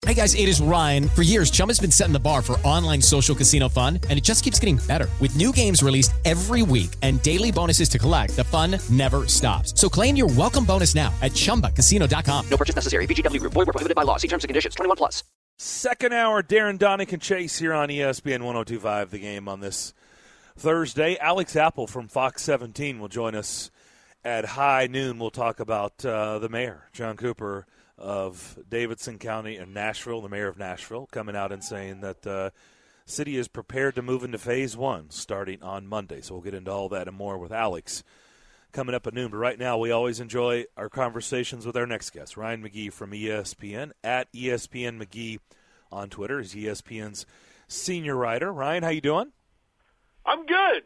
Hey guys, it is Ryan. For years, Chumba's been setting the bar for online social casino fun, and it just keeps getting better. With new games released every week and daily bonuses to collect, the fun never stops. So claim your welcome bonus now at ChumbaCasino.com. No purchase necessary. VGW Group. Void where prohibited by law. See terms and conditions. 21 plus. Second hour, Darren Donick and Chase here on ESPN 102.5, The Game on this Thursday. Alex Apple from Fox 17 will join us at high noon. We'll talk about the mayor, John Cooper, of Davidson County and Nashville, the mayor of Nashville, coming out and saying that the city is prepared to move into Phase 1 starting on Monday. So we'll get into all that and more with Alex coming up at noon. But right now, we always enjoy our conversations with our next guest, Ryan McGee from ESPN, at ESPN McGee on Twitter. He's ESPN's senior writer. Ryan, how you doing? I'm good.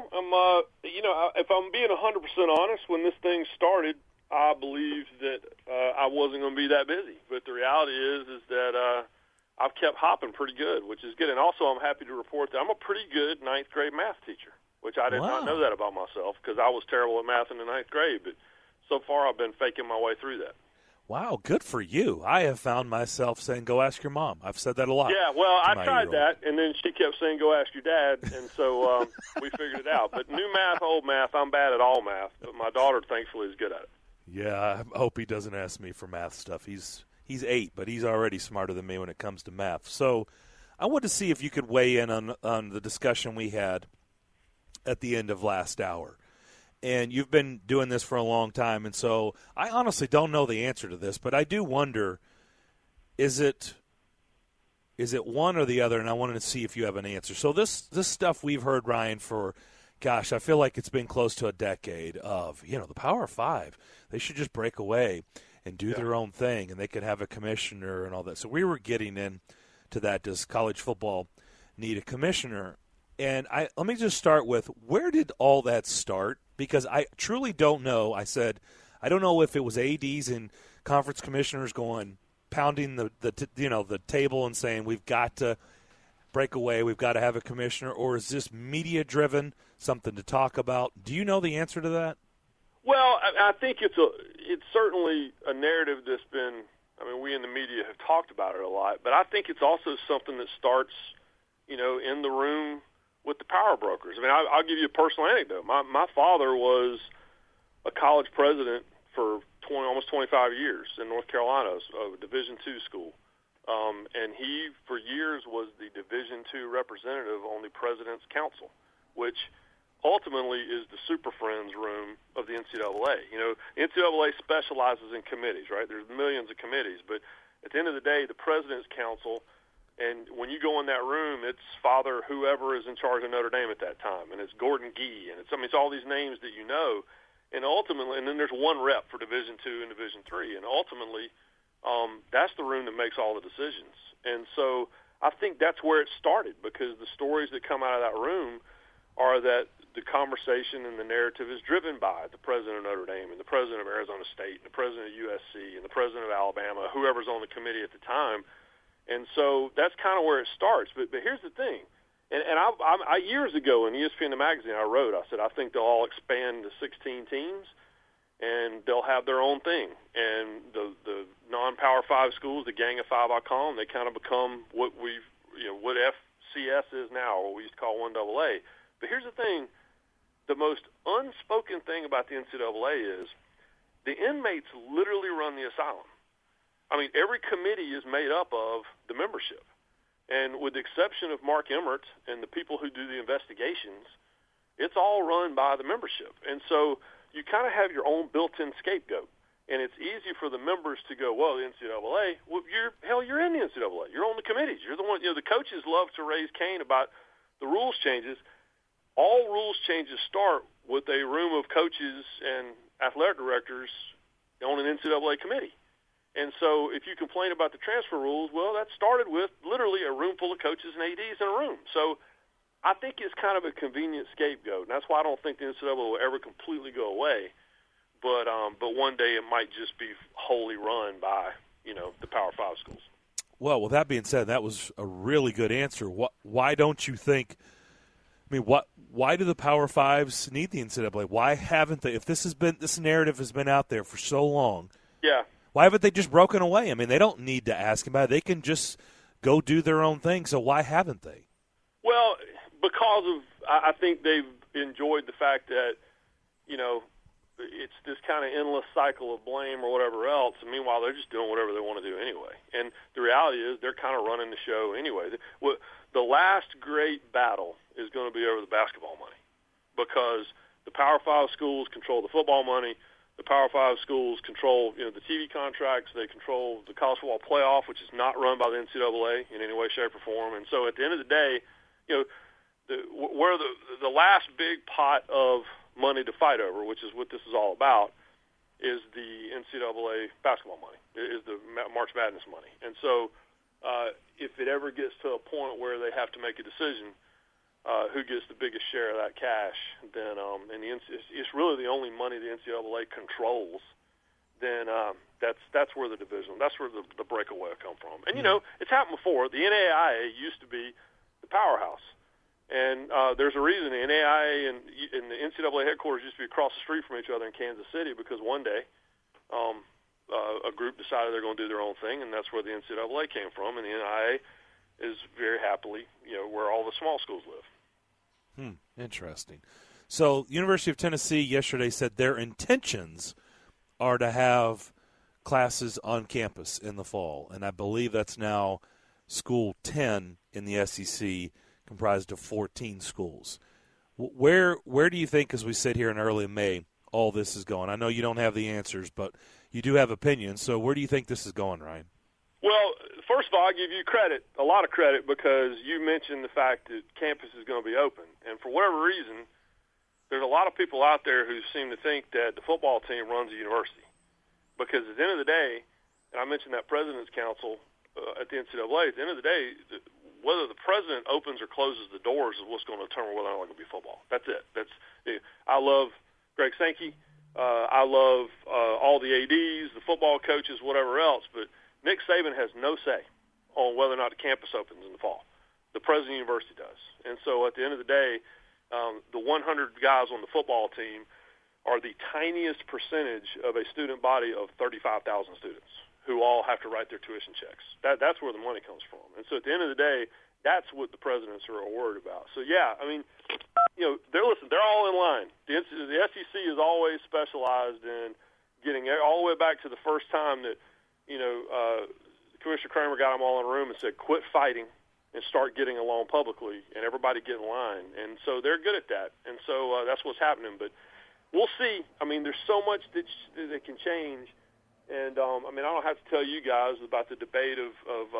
If I'm being 100% honest, when this thing started, I believed that I wasn't going to be that busy. But the reality is that I've kept hopping pretty good, which is good. And also I'm happy to report that I'm a pretty good ninth grade math teacher, which I did not know that about myself because I was terrible at math in the ninth grade. But so far I've been faking my way through that. Wow, good for you. I have found myself saying, go ask your mom. I've said that a lot. Yeah, well, I tried that, and then she kept saying, go ask your dad, and so we figured it out. But new math, old math, I'm bad at all math, but my daughter, thankfully, is good at it. Yeah, I hope he doesn't ask me for math stuff. He's 8, but he's already smarter than me when it comes to math. So I want to see if you could weigh in on the discussion we had at the end of last hour. And you've been doing this for a long time, and so I honestly don't know the answer to this, but I do wonder, is it one or the other? And I wanted to see if you have an answer. So this stuff we've heard, Ryan, for, gosh, I feel like it's been close to a decade of, the Power Five. They should just break away and do their own thing, and they could have a commissioner and all that. So we were getting into that. Does college football need a commissioner? And let me just start with, where did all that start? Because I truly don't know. I said, I don't know if it was ADs and conference commissioners pounding the table and saying, we've got to break away, we've got to have a commissioner, or is this media-driven, something to talk about? Do you know the answer to that? Well, I think it's certainly a narrative that's been, we in the media have talked about it a lot, but I think it's also something that starts, in the room with the power brokers. I'll give you a personal anecdote. My father was a college president for almost 25 years in North Carolina, of a Division II school. And he, for years, was the Division II representative on the President's Council, which ultimately is the Super Friends room of the NCAA. NCAA specializes in committees, right? There's millions of committees, but at the end of the day, the President's Council, and when you go in that room, it's Father whoever is in charge of Notre Dame at that time, and it's Gordon Gee, and it's all these names that you know, and ultimately, and then there's one rep for Division II and Division III, and ultimately, that's the room that makes all the decisions. And so I think that's where it started, because the stories that come out of that room are that the conversation and the narrative is driven by the president of Notre Dame and the president of Arizona State and the president of USC and the president of Alabama, whoever's on the committee at the time. And so that's kind of where it starts. But here's the thing. And I years ago in ESPN the magazine, I said, I think they'll all expand to 16 teams, and they'll have their own thing. And the non-Power 5 schools, the Gang of Five I call them, they kind of become what what FCS is now, or what we used to call 1AA. But here's the thing. The most unspoken thing about the NCAA is the inmates literally run the asylum. Every committee is made up of the membership. And with the exception of Mark Emmert and the people who do the investigations, it's all run by the membership. And so you kind of have your own built-in scapegoat. And it's easy for the members to go, well, the NCAA, you're in the NCAA. You're on the committees. You're the one, the coaches love to raise Cain about the rules changes. All rules changes start with a room of coaches and athletic directors on an NCAA committee. And so if you complain about the transfer rules, well, that started with literally a room full of coaches and ADs in a room. So I think it's kind of a convenient scapegoat, and that's why I don't think the NCAA will ever completely go away. But one day it might just be wholly run by, the Power 5 schools. Well, with that being said, that was a really good answer. Why don't you think – why do the Power 5s need the NCAA? Why haven't they – if this narrative has been out there for so long – yeah. Why haven't they just broken away? I mean, they don't need to ask him about it. They can just go do their own thing. So why haven't they? Well, because of I think they've enjoyed the fact that, it's this kind of endless cycle of blame or whatever else. And meanwhile, they're just doing whatever they want to do anyway. And the reality is they're kind of running the show anyway. The last great battle is going to be over the basketball money, because the Power 5 schools control the football money. The Power 5 schools control, the TV contracts. They control the college football playoff, which is not run by the NCAA in any way, shape, or form. And so at the end of the day, where the last big pot of money to fight over, which is what this is all about, is the NCAA basketball money, is the March Madness money. And so if it ever gets to a point where they have to make a decision, who gets the biggest share of that cash, then it's really the only money the NCAA controls, then that's where the division, that's where the breakaway will come from. And, it's happened before. The NAIA used to be the powerhouse. And there's a reason the NAIA and the NCAA headquarters used to be across the street from each other in Kansas City, because one day a group decided they're going to do their own thing, and that's where the NCAA came from. And the NAIA is very happily, where all the small schools live. Interesting. So University of Tennessee yesterday said their intentions are to have classes on campus in the fall, and I believe that's now School 10 in the SEC, comprised of 14 schools. Where do you think, as we sit here in early May, all this is going? I know you don't have the answers, but you do have opinions. So where do you think this is going, Ryan? Well, first of all, I give you credit, a lot of credit, because you mentioned the fact that campus is going to be open. And for whatever reason, there's a lot of people out there who seem to think that the football team runs a university. Because at the end of the day, and I mentioned that President's Council at the NCAA, at the end of the day, whether the president opens or closes the doors is what's going to determine whether or not it's going to be football. That's it. I love Greg Sankey. I love all the ADs, the football coaches, whatever else. But Nick Saban has no say on whether or not the campus opens in the fall. The president of the university does. And so at the end of the day, the 100 guys on the football team are the tiniest percentage of a student body of 35,000 students who all have to write their tuition checks. That's where the money comes from. And so at the end of the day, that's what the presidents are worried about. So, yeah, I mean, they're all in line. The SEC is always specialized in getting all the way back to the first time that, Commissioner Kramer got them all in a room and said, quit fighting and start getting along publicly, and everybody get in line. And so they're good at that. And so that's what's happening. But we'll see. I mean, there's so much that can change. And, I don't have to tell you guys about the debate of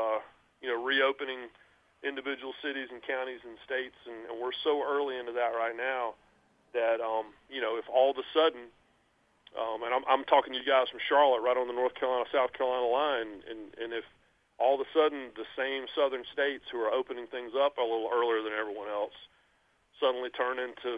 reopening individual cities and counties and states, and we're so early into that right now that, if all of a sudden, and I'm talking to you guys from Charlotte, right on the North Carolina-South Carolina line, and if all of a sudden the same southern states who are opening things up a little earlier than everyone else suddenly turn into,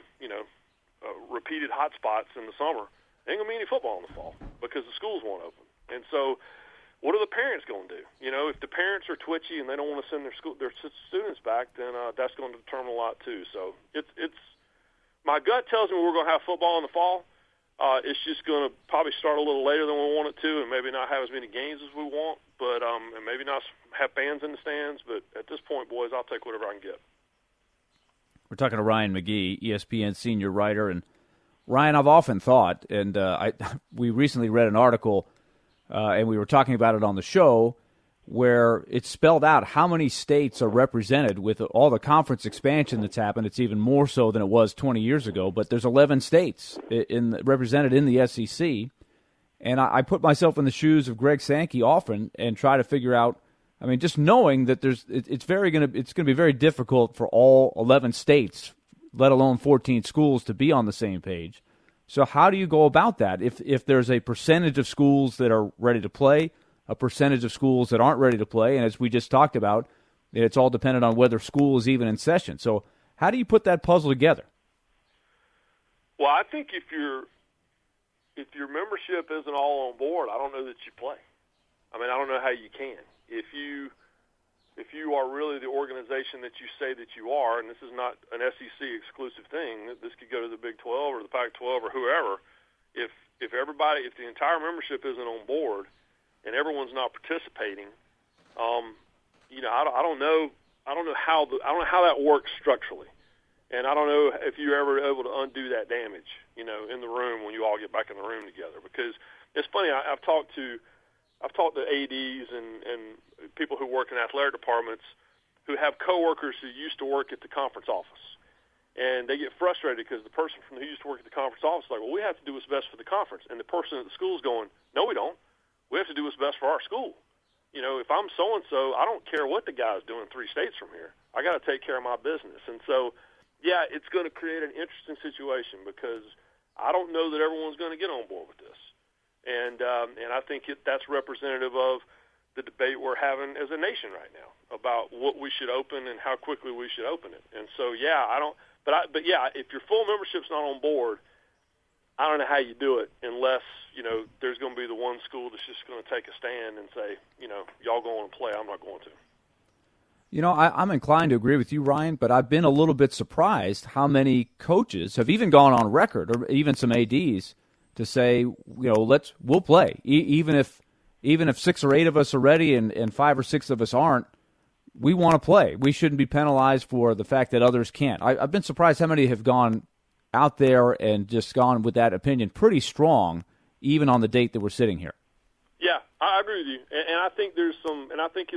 repeated hot spots in the summer, ain't going to be any football in the fall because the schools won't open. And so what are the parents going to do? If the parents are twitchy and they don't want to send their students back, then that's going to determine a lot too. So it's my gut tells me we're going to have football in the fall. It's just going to probably start a little later than we want it to, and maybe not have as many games as we want, but and maybe not have fans in the stands. But at this point, boys, I'll take whatever I can get. We're talking to Ryan McGee, ESPN senior writer, and Ryan, I've often thought, and we recently read an article, and we were talking about it on the show, where it's spelled out how many states are represented with all the conference expansion that's happened. It's even more so than it was 20 years ago, but there's 11 states represented in the SEC. And I put myself in the shoes of Greg Sankey often and try to figure out, just knowing that it's going to be very difficult for all 11 states, let alone 14 schools, to be on the same page. So how do you go about that? If there's a percentage of schools that are ready to play, a percentage of schools that aren't ready to play, and as we just talked about, it's all dependent on whether school is even in session. So how do you put that puzzle together? Well, I think if your membership isn't all on board, I don't know that you play. I don't know how you can. If you are really the organization that you say that you are, and this is not an SEC exclusive thing, this could go to the Big 12 or the Pac-12 or whoever. If the entire membership isn't on board, and everyone's not participating, I don't know how that works structurally, and I don't know if you're ever able to undo that damage, in the room when you all get back in the room together. Because it's funny, I've talked to ADs and people who work in athletic departments who have coworkers who used to work at the conference office, and they get frustrated because the person who used to work at the conference office is like, well, we have to do what's best for the conference, and the person at the school is going, no, we don't. We have to do what's best for our school. If I'm so-and-so, I don't care what the guy's doing 3 states from here. I got to take care of my business. And so, yeah, it's going to create an interesting situation because I don't know that everyone's going to get on board with this. And I think that's representative of the debate we're having as a nation right now about what we should open and how quickly we should open it. And so, yeah, if your full membership's not on board, I don't know how you do it unless, there's going to be the one school that's just going to take a stand and say, y'all go on and play, I'm not going to. I'm inclined to agree with you, Ryan, but I've been a little bit surprised how many coaches have even gone on record, or even some ADs, to say, we'll play. Even if 6 or 8 of us are ready and 5 or 6 of us aren't, we want to play. We shouldn't be penalized for the fact that others can't. I've been surprised how many have gone out there and just gone with that opinion pretty strong, even on the date that we're sitting here. Yeah, I agree with you, and I think there's some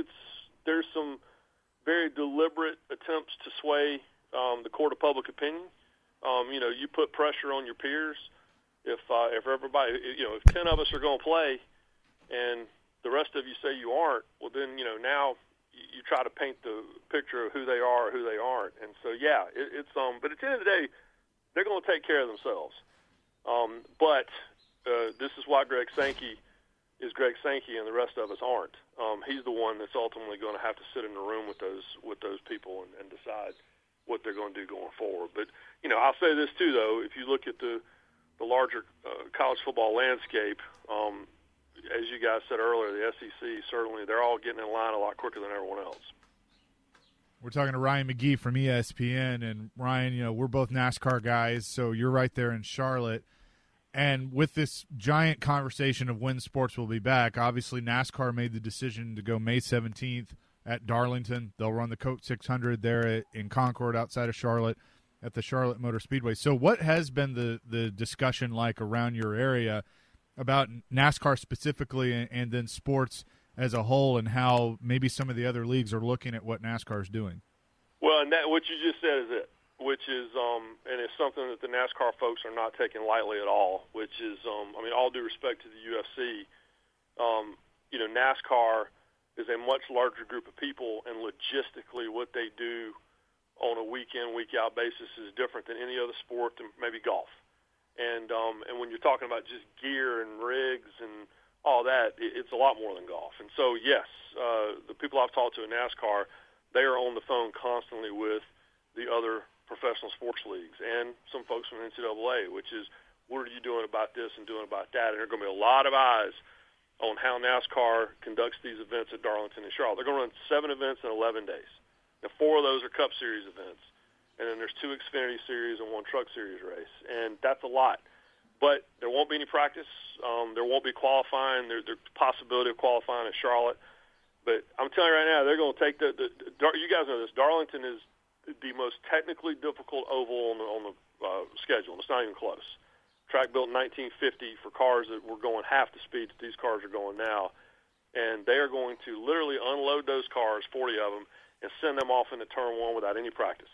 very deliberate attempts to sway the court of public opinion. You put pressure on your peers. If everybody, if 10 of us are going to play, and the rest of you say you aren't, well then now you try to paint the picture of who they are or who they aren't. And so yeah, but at the end of the day, they're going to take care of themselves. But this is why Greg Sankey is Greg Sankey, and the rest of us aren't. He's the one that's ultimately going to have to sit in the room with those people and decide what they're going to do going forward. But I'll say this too, though: if you look at the larger college football landscape, as you guys said earlier, the SEC certainly they're all getting in line a lot quicker than everyone else. We're talking to Ryan McGee from ESPN, and Ryan, we're both NASCAR guys, so you're right there in Charlotte. And with this giant conversation of when sports will be back, obviously NASCAR made the decision to go May 17th at Darlington. They'll run the Coke 600 there in Concord outside of Charlotte at the Charlotte Motor Speedway. So what has been the discussion like around your area about NASCAR specifically and then sports as a whole, and how maybe some of the other leagues are looking at what NASCAR is doing? Well, and what you just said is it. Which is, and it's something that the NASCAR folks are not taking lightly at all, which is, all due respect to the UFC, NASCAR is a much larger group of people, and logistically what they do on a week-in, week-out basis is different than any other sport, and maybe golf. And when you're talking about just gear and rigs and all that, it's a lot more than golf. And so, yes, the people I've talked to in NASCAR, they are on the phone constantly with the other professional sports leagues and some folks from NCAA, which is, what are you doing about this and doing about that? And there are going to be a lot of eyes on how NASCAR conducts these events at Darlington and Charlotte. They're going to run 7 events in 11 days. Now, 4 of those are Cup Series events, and then there's 2 Xfinity Series and 1 Truck Series race, and that's a lot. But there won't be any practice. There won't be qualifying. There's the possibility of qualifying at Charlotte. But I'm telling you right now, they're going to take you guys know this, Darlington is the most technically difficult oval on the schedule. It's not even close. Track built in 1950 for cars that were going half the speed that these cars are going now. And they are going to literally unload those cars, 40 of them, and send them off into Turn 1 without any practice.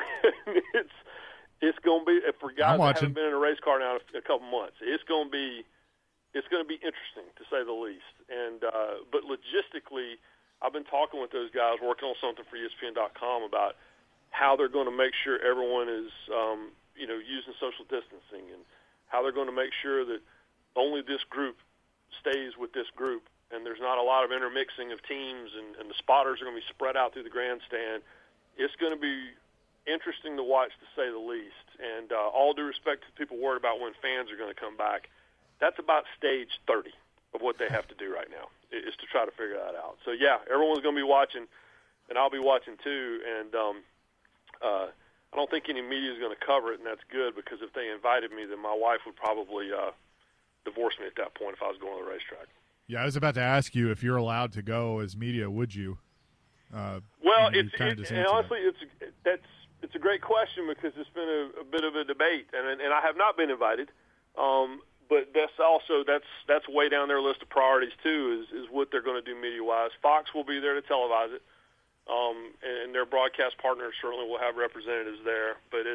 It's going to be, for guys that haven't been in a race car now in a couple months, it's going to be interesting, to say the least. And but logistically, I've been talking with those guys, working on something for ESPN.com about how they're going to make sure everyone is, using social distancing, and how they're going to make sure that only this group stays with this group, and there's not a lot of intermixing of teams, and the spotters are going to be spread out through the grandstand. It's going to be interesting to watch, to say the least. And all due respect to people worried about when fans are going to come back, that's about stage 30 of what they have to do right now, is to try to figure that out. So, yeah, everyone's going to be watching, and I'll be watching too, and I don't think any media is going to cover it, and that's good, because if they invited me, then my wife would probably divorce me at that point if I was going to the racetrack. Yeah, I was about to ask you if you're allowed to go as media. Would you? Well, and honestly, it's a great question because it's been a bit of a debate, and I have not been invited. But that's way down their list of priorities too. Is what they're going to do media wise. Fox will be there to televise it, and their broadcast partners certainly will have representatives there. But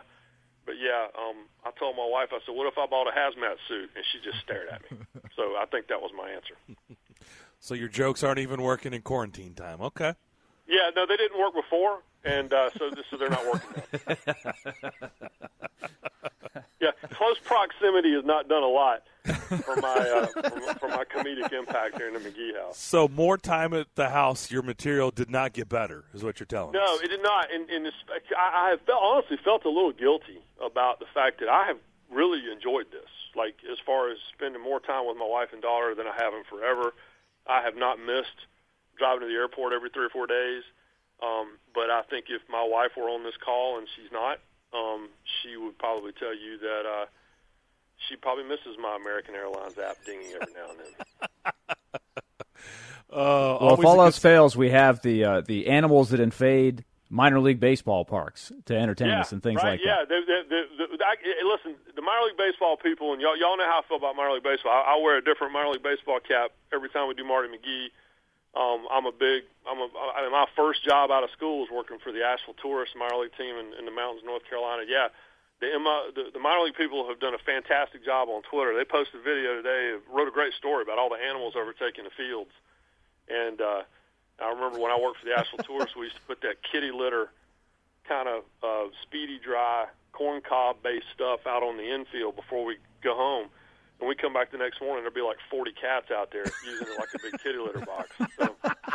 I told my wife, I said, "What if I bought a hazmat suit?" And she just stared at me. So I think that was my answer. So your jokes aren't even working in quarantine time. Okay. Yeah, no, they didn't work before, and so they're not working now. Yeah, close proximity has not done a lot for my comedic impact here in the McGee house. So more time at the house, your material did not get better, is what you're telling us. No, it did not. I have honestly felt a little guilty about the fact that I have really enjoyed this. Like, as far as spending more time with my wife and daughter than I have in forever. I have not missed driving to the airport every 3 or 4 days. But I think if my wife were on this call, and she's not, she would probably tell you that she probably misses my American Airlines app dinging every now and then. Well, if all else fails, we have the animals that invade minor league baseball parks to entertain us and things like that. Listen, the minor league baseball people, and y'all know how I feel about minor league baseball. I wear a different minor league baseball cap every time we do Marty McGee. My first job out of school was working for the Asheville Tourists minor league team in the mountains of North Carolina. Yeah, the minor league people have done a fantastic job on Twitter. They posted a video today, wrote a great story about all the animals overtaking the fields. And I remember when I worked for the Asheville Tourists, we used to put that kitty litter kind of speedy dry corn cob based stuff out on the infield before we go home. And we come back the next morning, there'll be like 40 cats out there using it like a big kitty litter box. So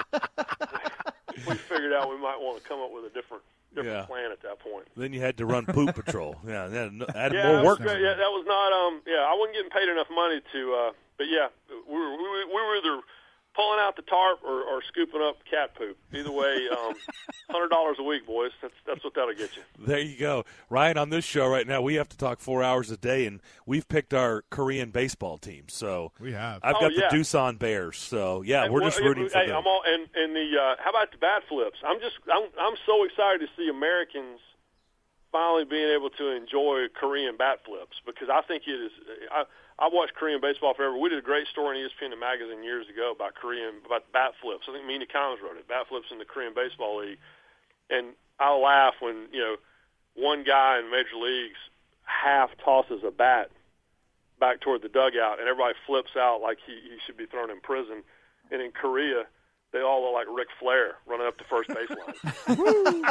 we figured out we might want to come up with a different plan at that point. Then you had to run poop patrol. Yeah, add more more work. Yeah, that was not. I wasn't getting paid enough money to. But yeah, we were either pulling out the tarp or scooping up cat poop. Either way, $100 a week, boys. That's what that'll get you. There you go. Ryan, on this show right now, we have to talk 4 hours a day, and we've picked our Korean baseball team. So we have. I've got the Doosan Bears. So yeah, we're just rooting for them. I'm all, and how about the bat flips? I'm so excited to see Americans finally being able to enjoy Korean bat flips, because I think it is. I watched Korean baseball forever. We did a great story in ESPN magazine years ago about bat flips. I think Mina Kimes wrote it, bat flips in the Korean Baseball League. And I laugh when, one guy in Major Leagues half tosses a bat back toward the dugout, and everybody flips out like he should be thrown in prison. And in Korea, they all look like Ric Flair running up the first baseline.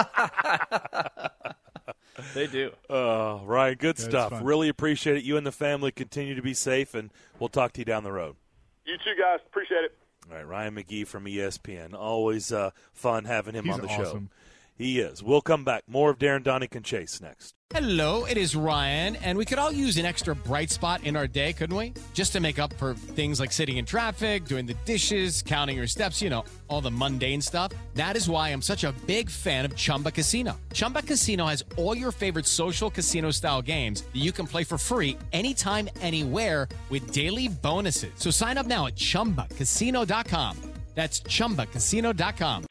They do. Ryan, good stuff. Really appreciate it. You and the family continue to be safe, and we'll talk to you down the road. You too, guys. Appreciate it. All right, Ryan McGee from ESPN. Always fun having him on the awesome show. He is. We'll come back. More of Darren Donick and Chase next. Hello, it is Ryan, and we could all use an extra bright spot in our day, couldn't we? Just to make up for things like sitting in traffic, doing the dishes, counting your steps, all the mundane stuff. That is why I'm such a big fan of Chumba Casino. Chumba Casino has all your favorite social casino-style games that you can play for free anytime, anywhere with daily bonuses. So sign up now at ChumbaCasino.com. That's ChumbaCasino.com.